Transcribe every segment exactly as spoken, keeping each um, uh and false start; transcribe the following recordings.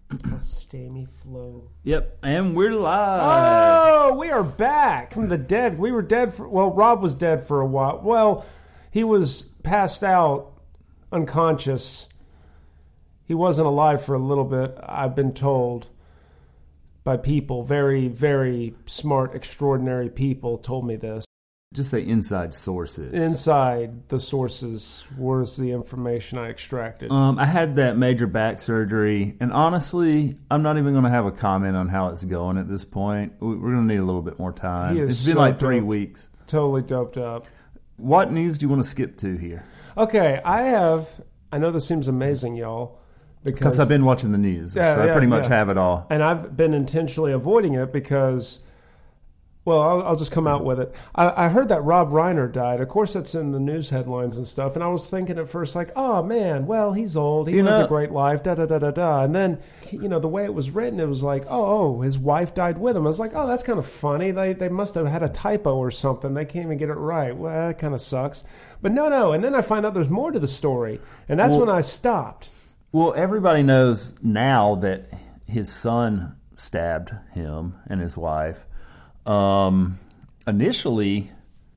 Stamy Flow. Yep, and we're live. Oh, we are back from the dead. We were dead for, well, Rob was dead for a while. Well, he was passed out, unconscious. He wasn't alive for a little bit, I've been told by people. Very, very smart, extraordinary people told me this. Just say inside sources. Inside the sources was the information I extracted. Um, I had that major back surgery, and honestly, I'm not even going to have a comment on how it's going at this point. We're going to need a little bit more time. It's been so like three doped, weeks. Totally doped up. What news do you want to skip to here? Okay, I have, I know this seems amazing, y'all. Because I've been watching the news, yeah, so yeah, I pretty much yeah. have it all. And I've been intentionally avoiding it because... Well, I'll, I'll just come out with it. I, I heard that Rob Reiner died. Of course, that's in the news headlines and stuff. And I was thinking at first, like, oh, man, well, he's old. He you lived know, a great life, da-da-da-da-da. And then, you know, the way it was written, it was like, oh, oh, his wife died with him. I was like, oh, that's kind of funny. They they must have had a typo or something. They can't even get it right. Well, that kind of sucks. But no, no. And then I find out there's more to the story. And that's well, when I stopped. Well, everybody knows now that his son stabbed him and his wife. Um, initially,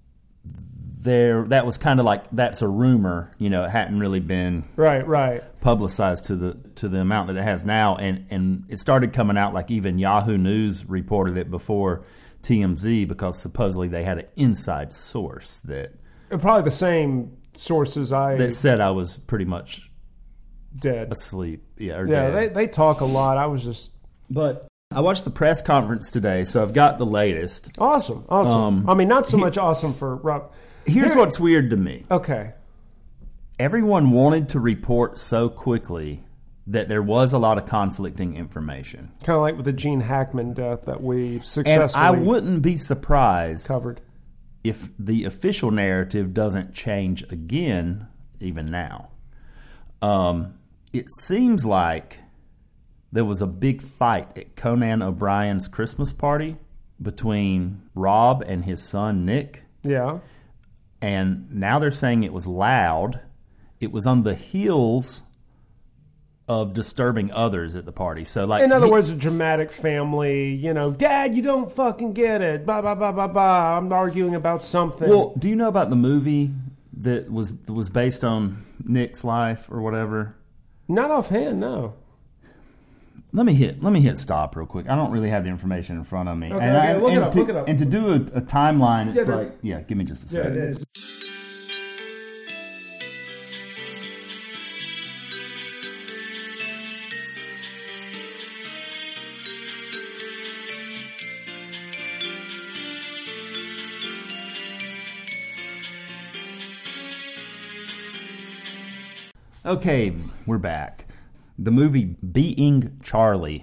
there that was kind of like that's a rumor. You know, it hadn't really been right, right, publicized to the to the amount that it has now, and and it started coming out like even Yahoo News reported it before T M Z because supposedly they had an inside source that probably the same sources I that said I was pretty much dead, asleep. Yeah, or yeah. dead. They they talk a lot. I was just but. I watched the press conference today, so I've got the latest. Awesome, awesome. Um, I mean, not so he, much awesome for Rob. Here's Here, what's weird to me. Okay. Everyone wanted to report so quickly that there was a lot of conflicting information. Kind of like with the Gene Hackman death that we successfully And I wouldn't be surprised covered if the official narrative doesn't change again, even now. Um, it seems like there was a big fight at Conan O'Brien's Christmas party between Rob and his son, Nick. Yeah. And now they're saying it was loud. It was on the heels of disturbing others at the party. So, like, in other he, words, a dramatic family, you know, Dad, you don't fucking get it. Blah, blah, blah, blah, blah. I'm arguing about something. Well, do you know about the movie that was that was based on Nick's life or whatever? Not offhand, no. Let me hit. Let me hit stop real quick. I don't really have the information in front of me. Okay, and okay, I, look and it up. To, look it up. And to do a, a timeline, it's yeah, like, yeah. Give me just a yeah, second. it is. Okay, we're back. The movie Being Charlie,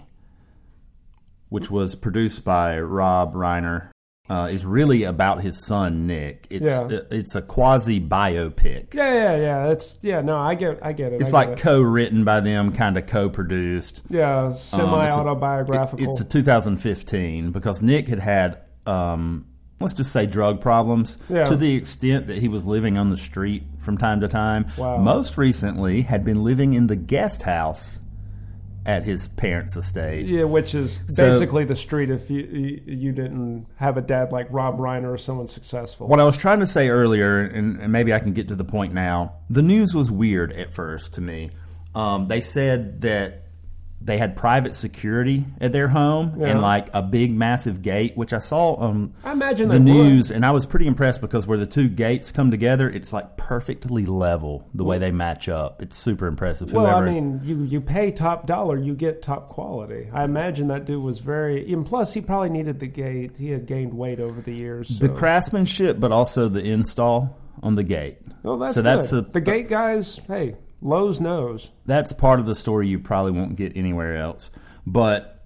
which was produced by Rob Reiner, uh, is really about his son Nick. It's yeah. uh, it's a quasi biopic. Yeah, yeah, yeah. It's yeah. No, I get, I get it. It's I like get it. co-written by them, kind of co-produced. Yeah, semi-autobiographical. Um, it's, a, it's a two thousand fifteen because Nick had had, um, let's just say, drug problems yeah. to the extent that he was living on the street from time to time. Wow. Most recently, had been living in the guest house at his parents' estate. Yeah, which is So- basically the street if you you you didn't have a dad like Rob Reiner or someone successful. What I was trying to say earlier, and, and maybe I can get to the point now, the news was weird at first to me. Um, they said that they had private security at their home Yeah. and like a big, massive gate, which I saw on I imagine the they would. news, and I was pretty impressed because where the two gates come together, it's like perfectly level the way they match up. It's super impressive. Well, Whoever, I mean, you, you pay top dollar, you get top quality. I imagine that dude was very... And plus, he probably needed the gate. He had gained weight over the years. So. the craftsmanship, but also the install on the gate. Oh, that's so good. that's a, the gate guys, hey, Lowe's knows. That's part of the story you probably won't get anywhere else. But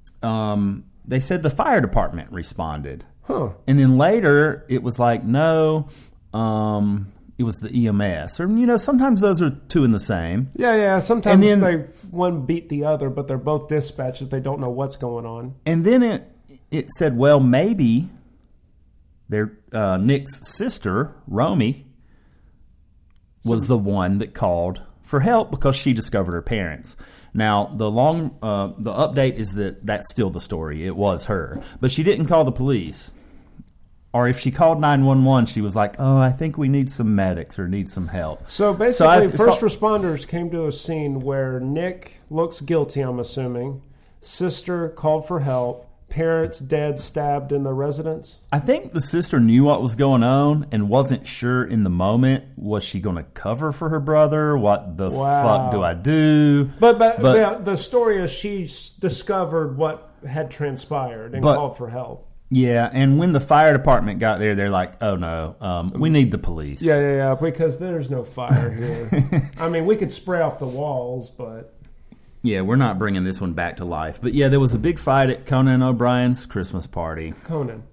um, they said the fire department responded. Huh. And then later, it was like, no, um, it was the E M S. Or, you know, sometimes those are two in the same. Yeah, yeah. Sometimes And then- they one beat the other, but they're both dispatched if they don't know what's going on. And then it it said, well, maybe their uh, Nick's sister, Romy, was the one that called for help because she discovered her parents. Now, the long uh, the update is that that's still the story. It was her. But she didn't call the police. Or if she called nine one one, she was like, oh, I think we need some medics or need some help. So basically, so first so, responders came to a scene where Nick looks guilty, I'm assuming. Sister called for help. Parents dead, stabbed in the residence? I think the sister knew what was going on and wasn't sure in the moment. Was she going to cover for her brother? What the wow. fuck do I do? But, but, but the, the story is she discovered what had transpired and but, called for help. Yeah, and when the fire department got there, they're like, oh no, um, we need the police. Yeah, yeah, yeah, because there's no fire here. I mean, we could spray off the walls, but... Yeah, we're not bringing this one back to life. But yeah, there was a big fight at Conan O'Brien's Christmas party. Conan.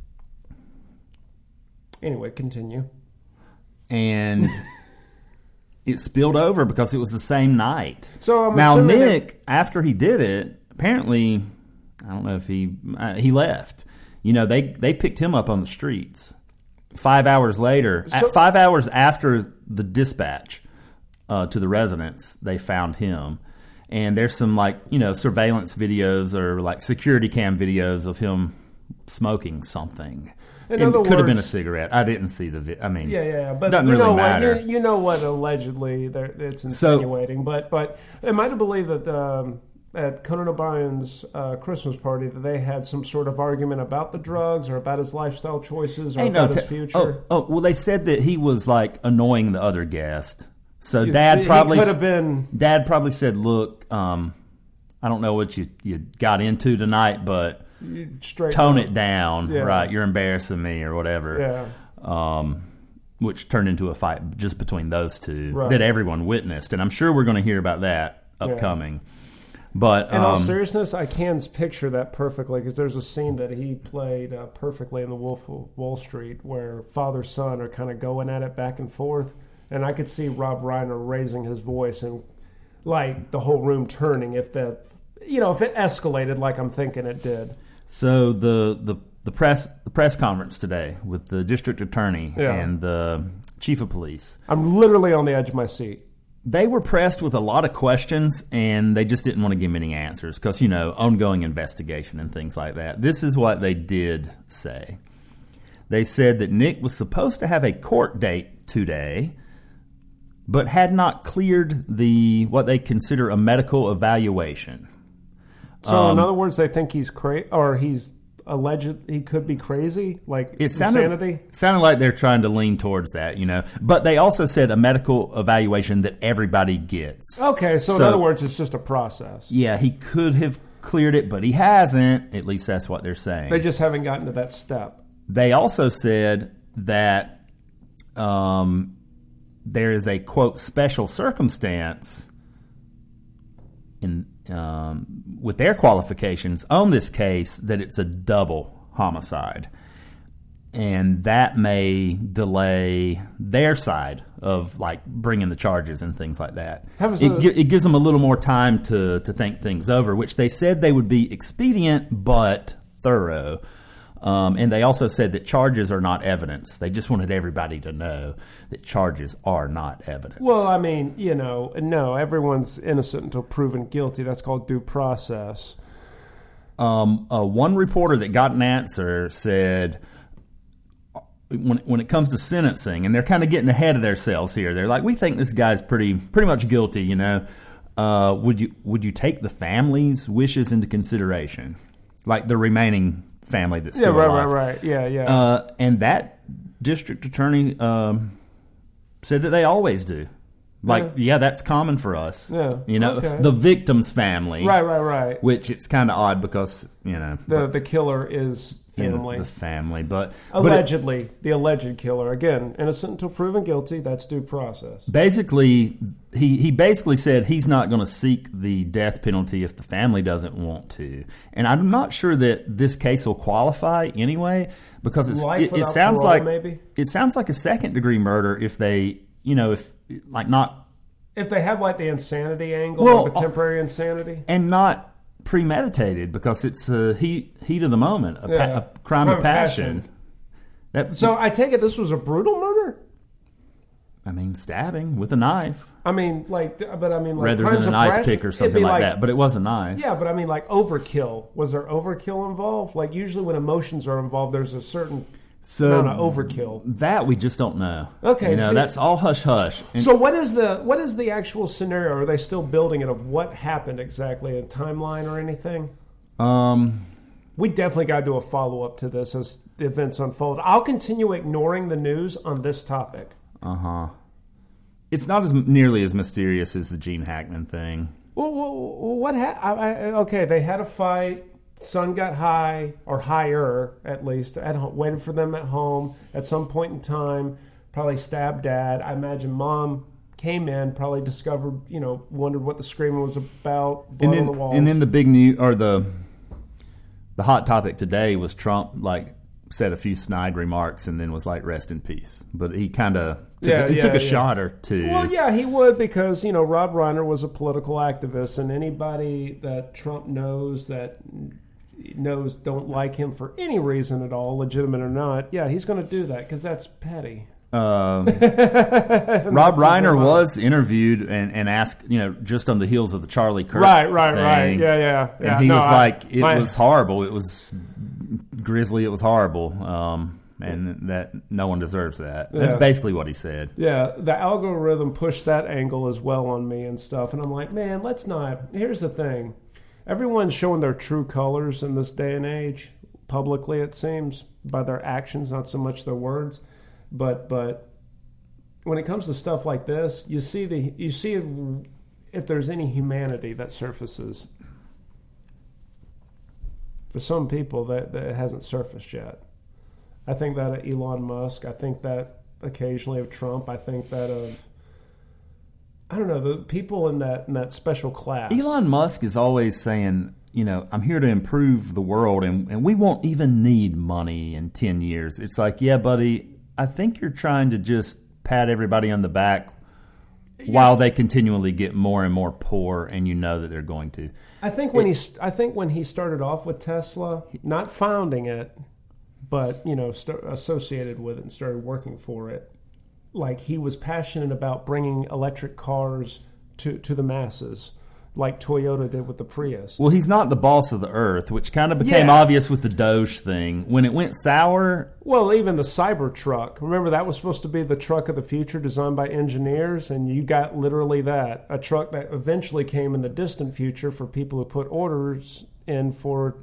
Anyway, continue. And it spilled over because it was the same night. So I'm now, assuming Nick, that... after he did it, apparently, I don't know if he uh, he left. You know, they, they picked him up on the streets. Five hours later, so... at five hours after the dispatch uh, to the residents, they found him. And there's some, like, you know, surveillance videos or, like, security cam videos of him smoking something. In and other it could words, have been a cigarette. I didn't see the video. I mean, yeah, yeah, but doesn't you really know matter. What, you, you know what allegedly it's insinuating. So, but but am I to believe that um, at Conan O'Brien's uh, Christmas party that they had some sort of argument about the drugs or about his lifestyle choices or hey, about no, his t- future? Oh, oh, well, they said that he was, like, annoying the other guest. So Dad probably could have been. Dad probably said, "Look, um, I don't know what you, you got into tonight, but Straight tone up. it down, yeah. right? You're embarrassing me, or whatever." Yeah. Um, which turned into a fight just between those two right. that everyone witnessed, and I'm sure we're going to hear about that upcoming. Yeah. But in um, all seriousness, I can picture that perfectly because there's a scene that he played uh, perfectly in The Wolf of Wall Street where father son are kind of going at it back and forth. And I could see Rob Reiner raising his voice and, like, the whole room turning if that, you know, if it escalated like I'm thinking it did. So the the, the press the press conference today with the district attorney yeah. and the chief of police. I'm literally on the edge of my seat. They were pressed with a lot of questions, and they just didn't want to give any answers because, you know, ongoing investigation and things like that. This is what they did say. They said that Nick was supposed to have a court date today, but had not cleared the what they consider a medical evaluation. So, um, in other words, they think he's crazy, or he's alleged he could be crazy, like it sounded, insanity. Sounded like they're trying to lean towards that, you know. But they also said a medical evaluation that everybody gets. Okay, so, so in other words, it's just a process. Yeah, he could have cleared it, but he hasn't. At least that's what they're saying. They just haven't gotten to that step. They also said that. Um, There is a, quote, special circumstance in um, with their qualifications on this case that it's a double homicide. And that may delay their side of, like, bringing the charges and things like that. It, a, gi- it gives them a little more time to, to think things over, which they said they would be expedient but thorough. Um, and they also said that charges are not evidence. They just wanted everybody to know that charges are not evidence. Well, I mean, you know, no, everyone's innocent until proven guilty. That's called due process. Um, uh, one reporter that got an answer said, when when it comes to sentencing, and they're kind of getting ahead of themselves here. They're like, we think this guy's pretty pretty much guilty. You know, uh, would you would you take the family's wishes into consideration, like the remaining family that's still yeah, right, alive. right, right. Yeah, yeah. Uh, and that district attorney um, said that they always do. Like, yeah. yeah, that's common for us. Yeah, you know, okay. The victim's family. Right, right, right. Which it's kind of odd because, you know. The the killer is family. The family, but. Allegedly, but it, the alleged killer. Again, innocent until proven guilty, that's due process. Basically, he, he basically said he's not going to seek the death penalty if the family doesn't want to. And I'm not sure that this case will qualify anyway because it's, it, it sounds parole, like maybe? It sounds like a second degree murder if they, you know, if like not. If they have like the insanity angle, well, like the temporary insanity. And not premeditated because it's a heat, heat of the moment, a, yeah. pa- a crime, crime of passion. passion. That, so I take it this was a brutal murder? I mean, stabbing with a knife. I mean, like, but I mean, like, rather than an ice pick or something like, like that. But it was a knife. Yeah, but I mean, like, overkill. Was there overkill involved? Like, usually when emotions are involved, there's a certain so amount of overkill. That we just don't know. Okay, you know, see, that's all hush hush. And so what is the what is the actual scenario? Are they still building it of what happened exactly, a timeline or anything? Um, we definitely got to do a follow up to this as the events unfold. I'll continue ignoring the news on this topic. Uh huh. It's not as nearly as mysterious as the Gene Hackman thing. Well, well what? Ha- I, I, okay, they had a fight. Son got high, or higher at least, at home, waited for them at home. At some point in time, probably stabbed dad. I imagine mom came in, probably discovered, you know, wondered what the screaming was about. Blood and then, on the walls. And then the big news, or the the hot topic today was Trump, like, said a few snide remarks and then was like, rest in peace. But he kind of took, yeah, a, he yeah, took a yeah. shot or two. Well, yeah, he would, because, you know, Rob Reiner was a political activist, and anybody that Trump knows that knows don't like him for any reason at all, legitimate or not, yeah, he's going to do that because that's petty. Um, Rob Reiner was interviewed and, and asked, you know, just on the heels of the Charlie Kirk right, right, thing, right, yeah, yeah, yeah. and he no, was I, like, it my, was horrible. It was grisly. It was horrible, um, and that no one deserves that. That's yeah. basically what he said. Yeah, the algorithm pushed that angle as well on me and stuff, and I'm like, man, let's not. Here's the thing: everyone's showing their true colors in this day and age, publicly, it seems, by their actions, not so much their words. But but when it comes to stuff like this, you see the you see if, if there's any humanity that surfaces. For some people, that, that hasn't surfaced yet. I think that of Elon Musk. I think that occasionally of Trump. I think that of I don't know the people in that in that special class. Elon Musk is always saying, you know, I'm here to improve the world, and, and we won't even need money in ten years. It's like, yeah, buddy. I think you're trying to just pat everybody on the back yeah. while they continually get more and more poor, and you know that they're going to. I think when it, he, I think when he started off with Tesla, not founding it, but you know, st- associated with it and started working for it, like he was passionate about bringing electric cars to to the masses. Like Toyota did with the Prius. Well, he's not the boss of the earth, which kind of became yeah. obvious with the Doge thing. When it went sour... Well, even the Cybertruck. Remember, that was supposed to be the truck of the future designed by engineers, and you got literally that. A truck that eventually came in the distant future for people who put orders in for,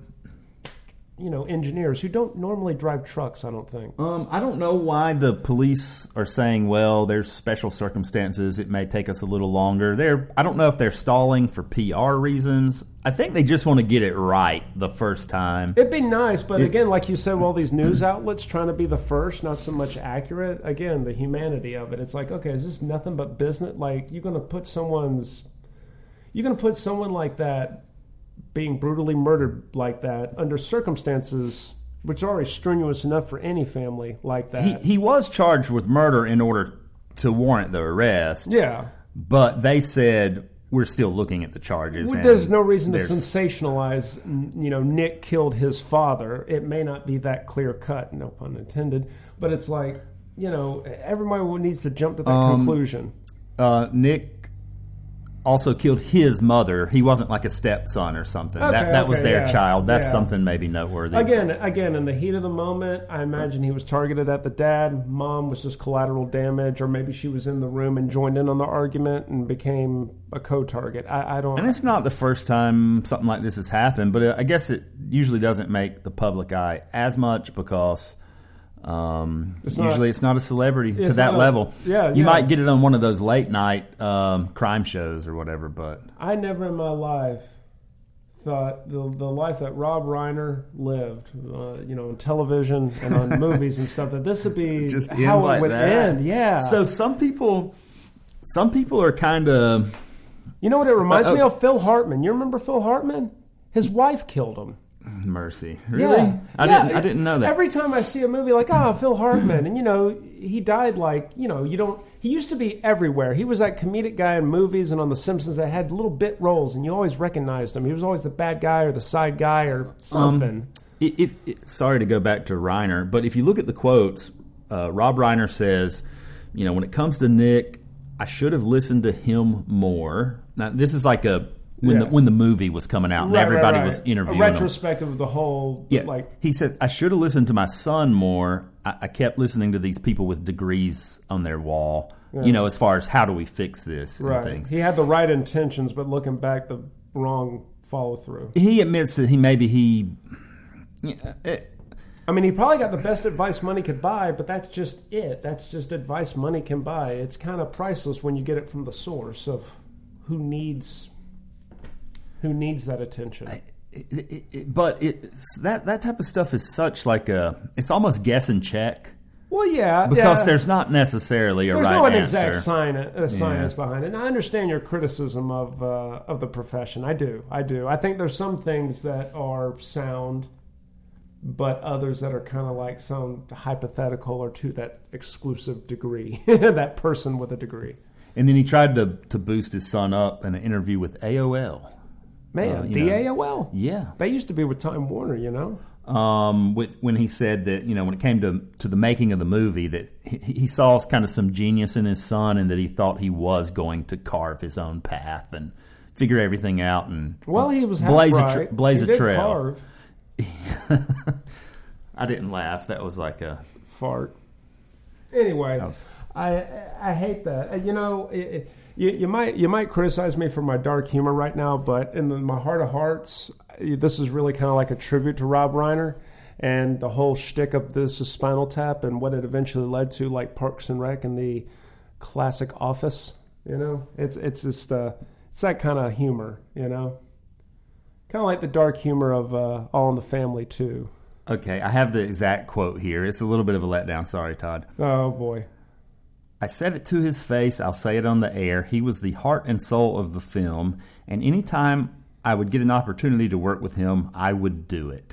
you know, engineers who don't normally drive trucks, I don't think. Um, I don't know why the police are saying, well, there's special circumstances. It may take us a little longer. They're, I don't know if they're stalling for P R reasons. I think they just want to get it right the first time. It'd be nice, but it, again, like you said, all these news outlets trying to be the first, not so much accurate. Again, the humanity of it. It's like, okay, is this nothing but business? Like, you're going to put someone's... You're going to put someone like that being brutally murdered like that under circumstances which are already strenuous enough for any family like that. He, he was charged with murder in order to warrant the arrest. Yeah. But they said, we're still looking at the charges. Well, there's no reason to there's... sensationalize, you know, Nick killed his father. It may not be that clear cut, no pun intended, but it's like, you know, everybody needs to jump to that um, conclusion. Uh, Nick also killed his mother. He wasn't like a stepson or something. Okay, that that okay, was their yeah, child. That's yeah. something maybe noteworthy. Again, again, in the heat of the moment, I imagine he was targeted at the dad. Mom was just collateral damage, or maybe she was in the room and joined in on the argument and became a co-target. I, I don't. And it's not the first time something like this has happened, but I guess it usually doesn't make the public eye as much because um, it's usually not, it's not a celebrity to it's that not, level. Yeah, you yeah. might get it on one of those late night um, crime shows or whatever, but I never in my life thought the the life that Rob Reiner lived, uh, you know, on television and on movies and stuff, that this would be just how it like would that. end. Yeah. So some people, some people are kind of. You know what it reminds uh, me of? Phil Hartman. You remember Phil Hartman? His wife killed him. Mercy. Really? Yeah. I yeah. didn't I didn't know that. Every time I see a movie like, oh, Phil Hartman, and you know, he died like, you know, you don't he used to be everywhere. He was that comedic guy in movies and on The Simpsons that had little bit roles and you always recognized him. He was always the bad guy or the side guy or something. Um, if, if, sorry to go back to Reiner, but if you look at the quotes, uh, Rob Reiner says, you know, when it comes to Nick, I should have listened to him more. Now, this is like a when Yeah. the when the movie was coming out and Right, everybody right, right. was interviewing a him. retrospective of the whole. Yeah, like he said I should have listened to my son more. I, I kept listening to these people with degrees on their wall. Yeah. You know, as far as how do we fix this and right. things. He had the right intentions, but looking back, the wrong follow through. He admits that he maybe he. It, I mean, he probably got the best advice money could buy, but that's just it. That's just advice money can buy. It's kind of priceless when you get it from the source of who needs who needs that attention. It, it, it, but it, that that type of stuff is such like a it's almost guess and check Well, yeah, because yeah. there's not necessarily a There's right no an answer. exact science, uh, science Yeah. behind it. And I understand your criticism of uh, of the profession. I do, I do. I think there's some things that are sound, but others that are kind of like some hypothetical or to that exclusive degree, that person with a degree. And then he tried to to boost his son up in an interview with A O L. Man, Uh, you the know. A O L. Yeah. They used to be with Time Warner, you know. Um, wh- when he said that, you know, when it came to to the making of the movie, that he, he saw kind of some genius in his son, and that he thought he was going to carve his own path and figure everything out and Well, he was half blaze a right. tra- blaze He a did trail. carve. I didn't laugh. That was like a Fart. Anyway, That was- I I hate that. Uh, You know, it, it- you, you might you might criticize me for my dark humor right now, but in the, my heart of hearts, this is really kind of like a tribute to Rob Reiner and the whole shtick of this is Spinal Tap and what it eventually led to, like Parks and Rec and the classic Office. You know, it's it's just uh, it's that kind of humor. You know, kind of like the dark humor of uh, All in the Family too. Okay, I have the exact quote here. It's a little bit of a letdown. Sorry, Todd. Oh boy. I said it to his face. I'll say it on the air. He was the heart and soul of the film, and anytime I would get an opportunity to work with him, I would do it.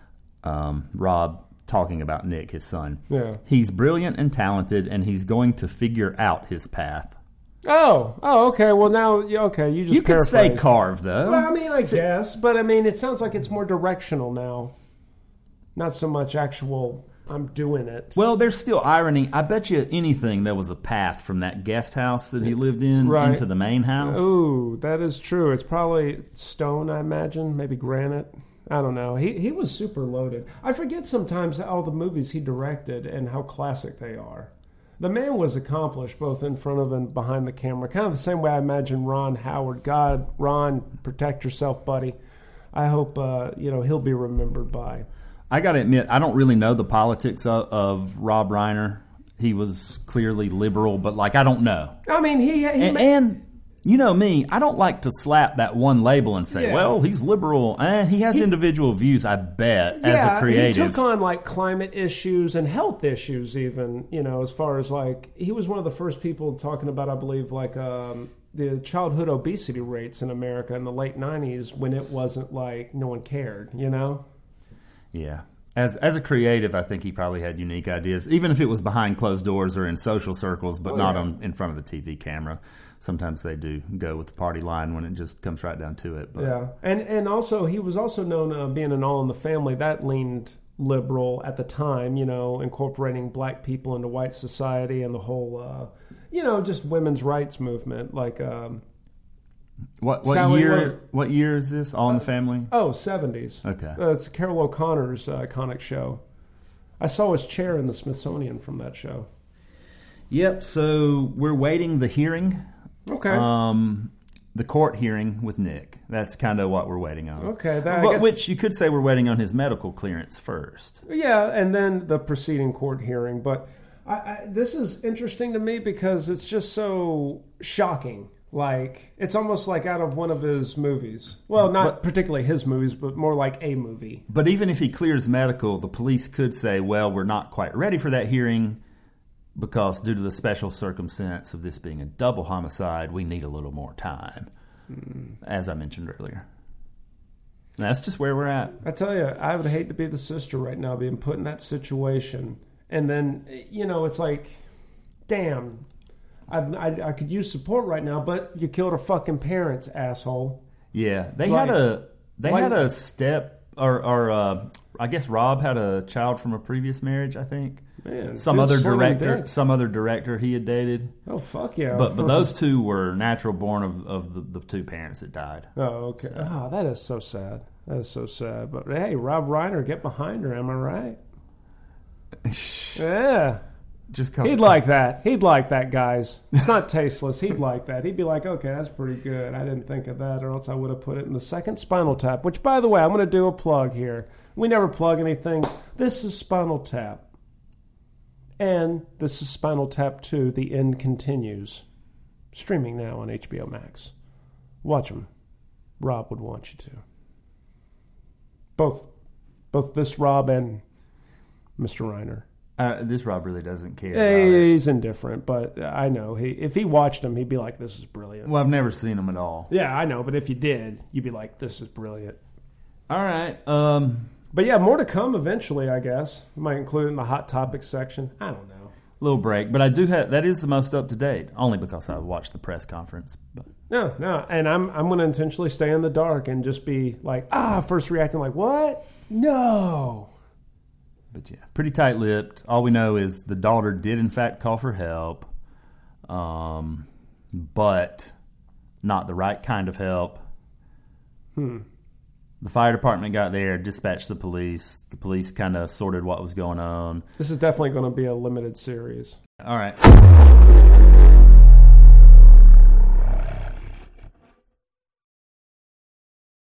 Um, Rob talking about Nick, his son. Yeah. He's brilliant and talented, and he's going to figure out his path. Oh, oh, okay. Well, now, yeah, okay, you just You could say paraphrased. carve, though. Well, I mean, I guess, but I mean, it sounds like it's more directional now. Not so much actual, I'm doing it. Well, there's still irony. I bet you anything there was a path from that guest house that he lived in Right. into the main house. Ooh, that is true. It's probably stone, I imagine, maybe granite. I don't know. He he was super loaded. I forget sometimes all the movies he directed and how classic they are. The man was accomplished both in front of and behind the camera. Kind of the same way I imagine Ron Howard. God, Ron, protect yourself, buddy. I hope uh, you know he'll be remembered by. I got to admit, I don't really know the politics of, of Rob Reiner. He was clearly liberal, but like I don't know. I mean, he, he And, ma- and you know me, I don't like to slap that one label and say, Yeah. "Well, he's liberal." Eh, he has He- individual views, I bet, as yeah, a creative. he took on like climate issues and health issues, even you know, as far as like he was one of the first people talking about, I believe, like um, the childhood obesity rates in America in the late nineties when it wasn't like no one cared, you know. Yeah. As as a creative, I think he probably had unique ideas, even if it was behind closed doors or in social circles, but Oh, not yeah. on in front of the T V camera. Sometimes they do go with the party line when it just comes right down to it. But Yeah, and and also he was also known uh, being an All in the Family that leaned liberal at the time, you know, incorporating black people into white society and the whole, uh, you know, just women's rights movement, like. Um, what what Sally year was- what year is this? All in the Family? Oh, seventies. Okay. Uh, it's Carol O'Connor's uh, iconic show. I saw his chair in the Smithsonian from that show. Yep. So we're waiting the hearing. Okay. Um, the court hearing with Nick. That's kind of what we're waiting on. Okay, that- I But- guess- which you could say we're waiting on his medical clearance first. Yeah, and then the preceding court hearing. But I, I, this is interesting to me because it's just so shocking. Like, it's almost like out of one of his movies. Well, not But- particularly his movies, but more like a movie. But even if he clears medical, the police could say, well, we're not quite ready for that hearing because due to the special circumstance of this being a double homicide, we need a little more time, Mm. as I mentioned earlier. And that's just where we're at. I tell you, I would hate to be the sister right now being put in that situation. And then, you know, it's like, damn, I, I, I could use support right now, but you killed her fucking parents, asshole. Yeah, they Like- had a they like- had a step, or, or uh, I guess Rob had a child from a previous marriage, I think. Man, some good other swinging director, dick. some other director he had dated. Oh fuck yeah! But but those two were natural born of, of the, the two parents that died. Oh okay. So. Oh, that is so sad. That is so sad. But hey, Rob Reiner, get behind her. Am I right? Yeah. Just cause He'd like that. He'd like that, guys. It's not tasteless. He'd like that. He'd be like, okay, that's pretty good. I didn't think of that, or else I would have put it in the second Spinal Tap, which, by the way, I'm going to do a plug here. We never plug anything. This is Spinal Tap. And this is Spinal Tap two, The End Continues. Streaming now on H B O Max. Watch them. Rob would want you to. Both. Both this Rob and Mister Reiner. Uh, this Rob really doesn't care. Yeah, about it. he's indifferent, but I know he if he watched him, he'd be like, "This is brilliant." Well, I've never seen him at all. Yeah, I know, but if you did, you'd be like, "This is brilliant." All right. Um, But yeah, more to come eventually, I guess. We might include it in the hot topics section. I don't know. little break, but I do have that is the most up to date, only because I watched the press conference. But No, no, and I'm I'm going to intentionally stay in the dark and just be like, ah, first reacting like, what? No. But yeah, pretty tight-lipped. All we know is the daughter did in fact call for help, um, but not the right kind of help. Hmm. The fire department got there, dispatched the police. The police kind of sorted what was going on. This is definitely going to be a limited series. All right.